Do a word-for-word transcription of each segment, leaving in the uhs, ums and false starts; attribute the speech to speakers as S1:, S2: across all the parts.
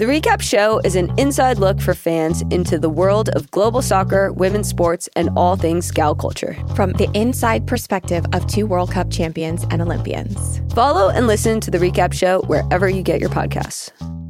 S1: The Recap Show is an inside look for fans into the world of global soccer, women's sports, and all things gal culture.
S2: From the inside perspective of two World Cup champions and Olympians.
S1: Follow and listen to The Recap Show wherever you get your podcasts.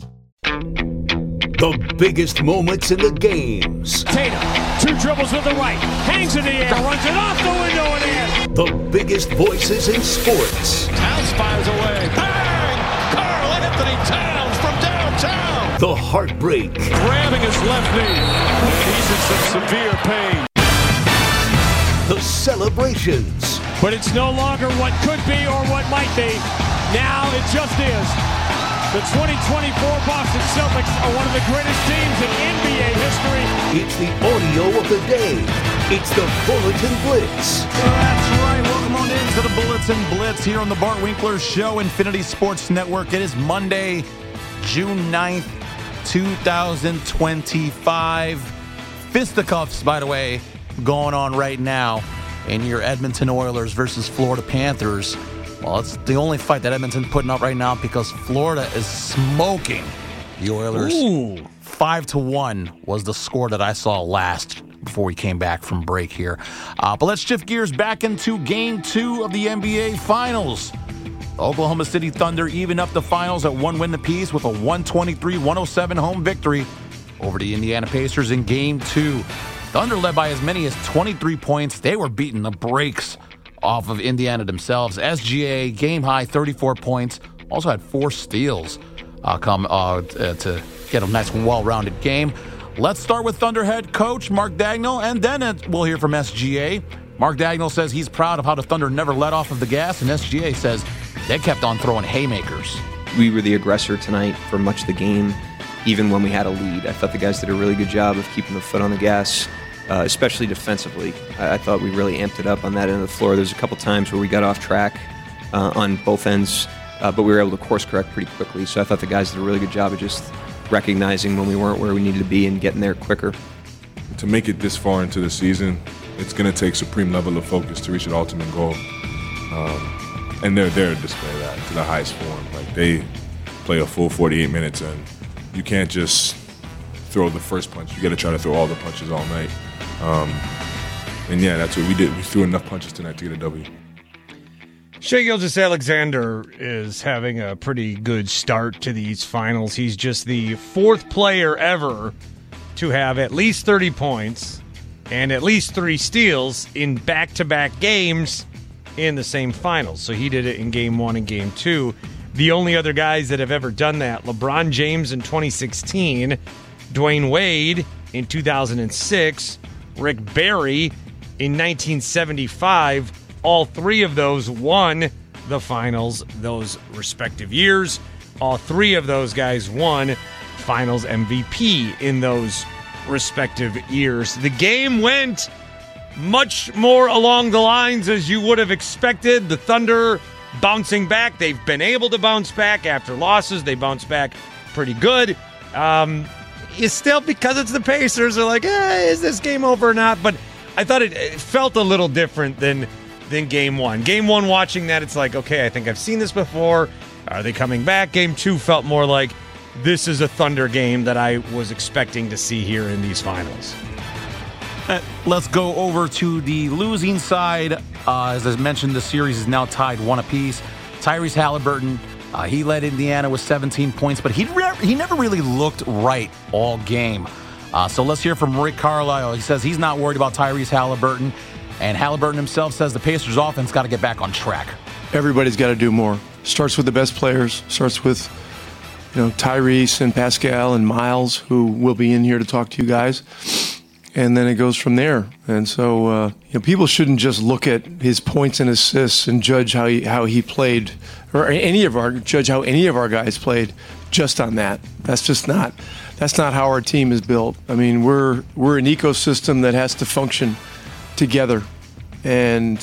S3: The biggest moments in the games.
S4: Tatum, two dribbles with the right, hangs in the air, runs it off the window and in.
S3: The biggest voices in sports.
S5: Towns fires away. Bang! Karl Anthony Towns from downtown.
S3: The heartbreak.
S5: Grabbing his left knee. He's in some severe pain.
S3: The celebrations.
S4: But it's no longer what could be or what might be. Now it just is. The twenty twenty-four Boston Celtics are one of the greatest teams in N B A history.
S3: It's the audio of the day. It's the Bulletin Blitz.
S6: That's right. Welcome on into the Bulletin Blitz here on the Bart Winkler Show, Infinity Sports Network. It is Monday, June ninth, twenty twenty-five. Fisticuffs, by the way, going on right now in your Edmonton Oilers versus Florida Panthers. Well, it's the only fight that Edmonton's putting up right now because Florida is smoking the Oilers.
S4: Ooh.
S6: Five to one was the score that I saw last before we came back from break here. Uh, but let's shift gears back into game two of the N B A Finals. The Oklahoma City Thunder even up the finals at one win apiece with a one twenty-three one oh seven home victory over the Indiana Pacers in game two. Thunder led by as many as twenty-three points. They were beating the brakes off of Indiana themselves. S G A, game high, thirty-four points. Also had four steals uh, come uh, to get a nice, well-rounded game. Let's start with Thunder head coach Mark Daigneault, and then we'll hear from S G A. Mark Daigneault says he's proud of how the Thunder never let off of the gas, and S G A says they kept on throwing haymakers.
S7: We were the aggressor tonight for much of the game, even when we had a lead. I thought the guys did a really good job of keeping the foot on the gas. Uh, especially defensively. I, I thought we really amped it up on that end of the floor. There's a couple times where we got off track uh, on both ends, uh, but we were able to course correct pretty quickly. So I thought the guys did a really good job of just recognizing when we weren't where we needed to be and getting there quicker.
S8: To make it this far into the season, it's going to take supreme level of focus to reach an ultimate goal. Um, and they're there to display that to the highest form. Like, they play a full forty-eight minutes, and you can't just throw the first punch. You got to try to throw all the punches all night. Um, and yeah, that's what we did. We threw enough punches tonight to get a W.
S4: Shai Gilgeous-Alexander is having a pretty good start to these finals. He's just the fourth player ever to have at least thirty points and at least three steals in back-to-back games in the same finals. So he did it in game one and game two. The only other guys that have ever done that, LeBron James in twenty sixteen, Dwayne Wade in two thousand six, Rick Barry in nineteen seventy-five. All three of those won the finals those respective years. All three of those guys won finals M V P in those respective years. The game went much more along the lines as you would have expected. The Thunder bouncing back. They've been able to bounce back after losses. They bounce back pretty good. Um... Is still, because it's the Pacers, they're like, eh, is this game over or not? But I thought it, it felt a little different than than game one. Game one, watching that, it's like, okay, I think I've seen this before. Are they coming back? Game two felt more like this is a Thunder game that I was expecting to see here in these finals.
S6: Uh, let's go over to the losing side. Uh, as I mentioned, the series is now tied one apiece. Tyrese Halliburton, Uh, he led Indiana with seventeen points, but he re- he never really looked right all game. Uh, so let's hear from Rick Carlisle. He says he's not worried about Tyrese Halliburton, and Halliburton himself says the Pacers' offense got to get back on track.
S9: Everybody's got to do more. Starts with the best players. Starts with, you know, Tyrese and Pascal and Miles, who will be in here to talk to you guys. And then it goes from there. And so, uh, you know, people shouldn't just look at his points and assists and judge how he, how he played, or any of our judge how any of our guys played just on that. That's just not. That's not how our team is built. I mean, we're we're an ecosystem that has to function together, and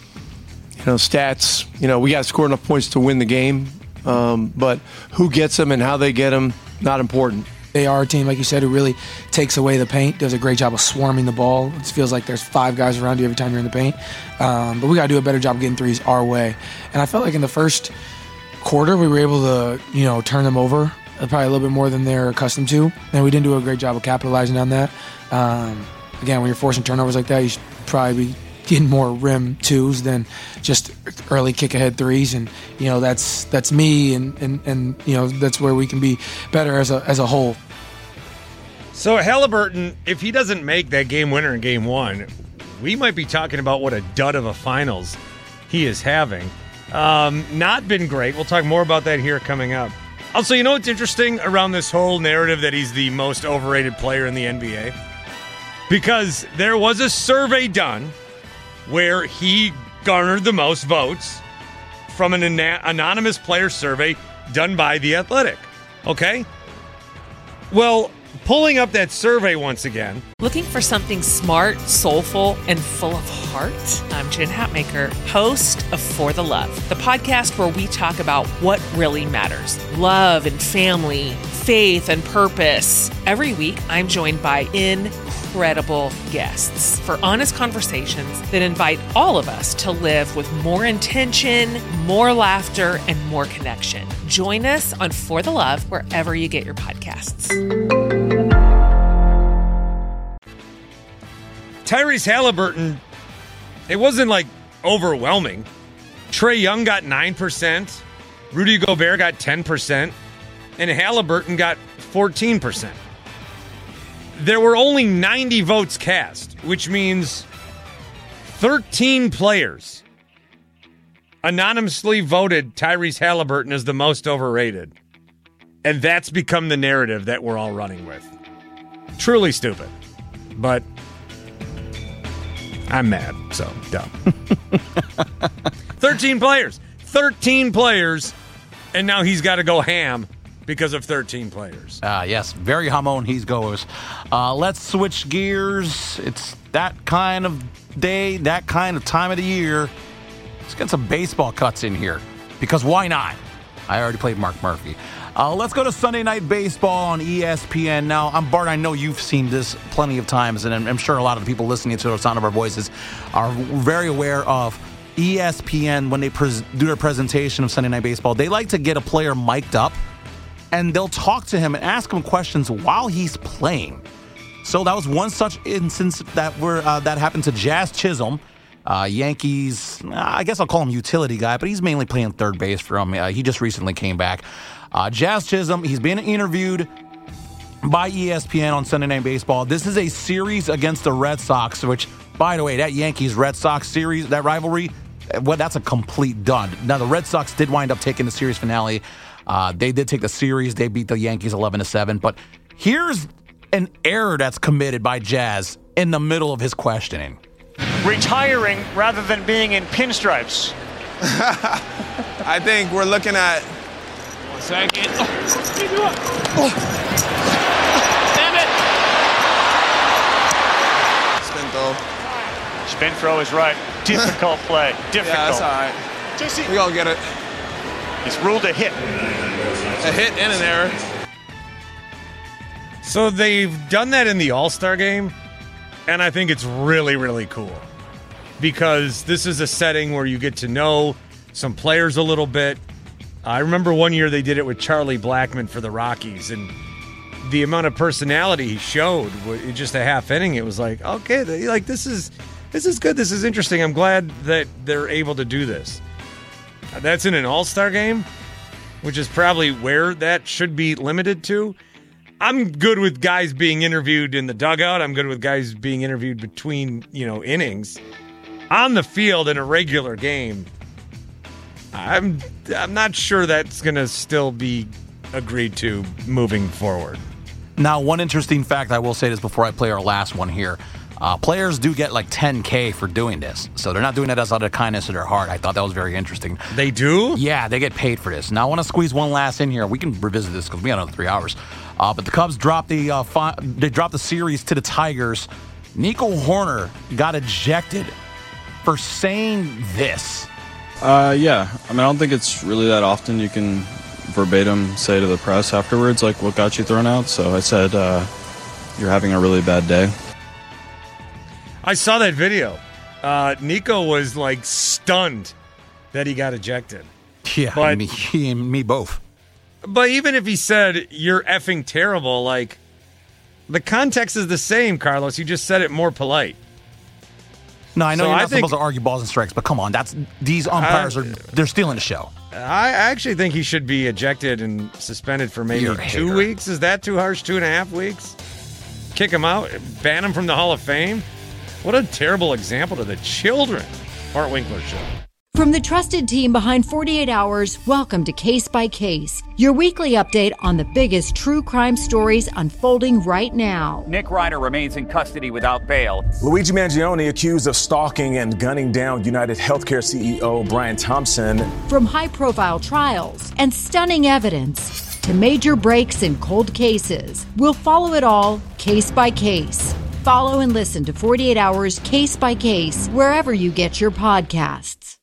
S9: you know, stats. You know, we got to score enough points to win the game, um, but who gets them and how they get them, not important.
S10: They are a team, like you said, who really takes away the paint, does a great job of swarming the ball. It feels like there's five guys around you every time you're in the paint. Um, but we got to do a better job of getting threes our way. And I felt like in the first quarter we were able to, you know, turn them over probably a little bit more than they're accustomed to, and we didn't do a great job of capitalizing on that. Um, again, when you're forcing turnovers like that, you should probably be getting more rim twos than just early kick ahead threes, and you know that's that's me, and, and, and you know that's where we can be better as a as a whole.
S4: So Halliburton, if he doesn't make that game winner in game one, we might be talking about what a dud of a finals he is having. Um, not been great. We'll talk more about that here coming up. Also, you know what's interesting around this whole narrative that he's the most overrated player in the N B A? Because there was a survey done where he garnered the most votes from an ana- anonymous player survey done by The Athletic. Okay? Well, pulling up that survey once again.
S11: Looking for something smart, soulful, and full of heart? I'm Jen Hatmaker, host of For the Love, the podcast where we talk about what really matters. Love and family, faith and purpose. Every week, I'm joined by incredible guests for honest conversations that invite all of us to live with more intention, more laughter, and more connection. Join us on For the Love wherever you get your podcasts.
S4: Tyrese Halliburton, it wasn't like overwhelming. Trae Young got nine percent, Rudy Gobert got ten percent, and Halliburton got fourteen percent. There were only ninety votes cast, which means thirteen players anonymously voted Tyrese Halliburton as the most overrated. And that's become the narrative that we're all running with. Truly stupid. But I'm mad, so dumb. thirteen players. thirteen players, and now he's got to go ham because of thirteen players.
S6: Ah, uh, yes, very hamon he's goes. Uh, let's switch gears. It's that kind of day, that kind of time of the year. Let's get some baseball cuts in here, because why not? I already played Mark Murphy. Uh, let's go to Sunday Night Baseball on E S P N. Now, I'm Bart, I know you've seen this plenty of times, and I'm, I'm sure a lot of the people listening to the sound of our voices are very aware of E S P N. When they pres- do their presentation of Sunday Night Baseball, they like to get a player mic'd up, and they'll talk to him and ask him questions while he's playing. So that was one such instance that were uh, that happened to Jazz Chisholm. Uh, Yankees, I guess I'll call him utility guy, but he's mainly playing third base for him. Uh, he just recently came back. Uh, Jazz Chisholm, he's being interviewed by E S P N on Sunday Night Baseball. This is a series against the Red Sox, which, by the way, that Yankees-Red Sox series, that rivalry, well, that's a complete done. Now, the Red Sox did wind up taking the series finale. Uh, they did take the series. They beat the Yankees eleven to seven. But here's an error that's committed by Jazz in the middle of his questioning.
S12: Retiring rather than being in pinstripes.
S13: I think we're looking at...
S12: One second. Oh. Oh. Damn it!
S13: Spin throw.
S12: Spin throw is right. Difficult play. Difficult.
S13: Yeah, that's all right.
S12: J C.
S13: We gonna get it.
S12: It's ruled a hit.
S13: A hit and an error.
S4: So they've done that in the All-Star game, and I think it's really, really cool. Because this is a setting where you get to know some players a little bit. I remember one year they did it with Charlie Blackmon for the Rockies, and the amount of personality he showed, in just a half inning, it was like, okay, like this is this is good, this is interesting. I'm glad that they're able to do this. That's in an All-Star game, which is probably where that should be limited to. I'm good with guys being interviewed in the dugout. I'm good with guys being interviewed between, you know, innings. On the field in a regular game, I'm I'm not sure that's going to still be agreed to moving forward.
S6: Now, one interesting fact, I will say this before I play our last one here. Uh, players do get like ten K for doing this. So they're not doing it as out of the kindness of their heart. I thought that was very interesting.
S4: They do?
S6: Yeah, they get paid for this. Now, I want to squeeze one last in here. We can revisit this because we got another three hours. Uh, but the Cubs dropped the uh, fi- they dropped the series to the Tigers. Nico Hoerner got ejected for saying this.
S14: Uh, yeah. I mean, I don't think it's really that often you can verbatim say to the press afterwards, like, what got you thrown out? So I said, uh, you're having a really bad day.
S4: I saw that video. Uh, Nico was, like, stunned that he got ejected.
S6: Yeah,
S4: but,
S6: me, he and me both.
S4: But even if he said, you're effing terrible, like, the context is the same, Carlos. You just said it more polite.
S6: No, I know
S4: So
S6: you're
S4: I
S6: not
S4: think-
S6: supposed to argue balls and strikes, but come on, that's these umpires
S4: I-
S6: are they're stealing the show.
S4: I actually think he should be ejected and suspended for maybe
S6: You're a
S4: two
S6: hater.
S4: weeks. Is that too harsh? Two and a half weeks? Kick him out? Ban him from the Hall of Fame? What a terrible example to the children. Bart Winkler Show.
S15: From the trusted team behind forty-eight hours, welcome to Case by Case, your weekly update on the biggest true crime stories unfolding right now.
S16: Nick Ryder remains in custody without bail.
S17: Luigi Mangione accused of stalking and gunning down United Healthcare C E O Brian Thompson.
S15: From high-profile trials and stunning evidence to major breaks in cold cases, we'll follow it all case by case. Follow and listen to forty-eight hours Case by Case wherever you get your podcasts.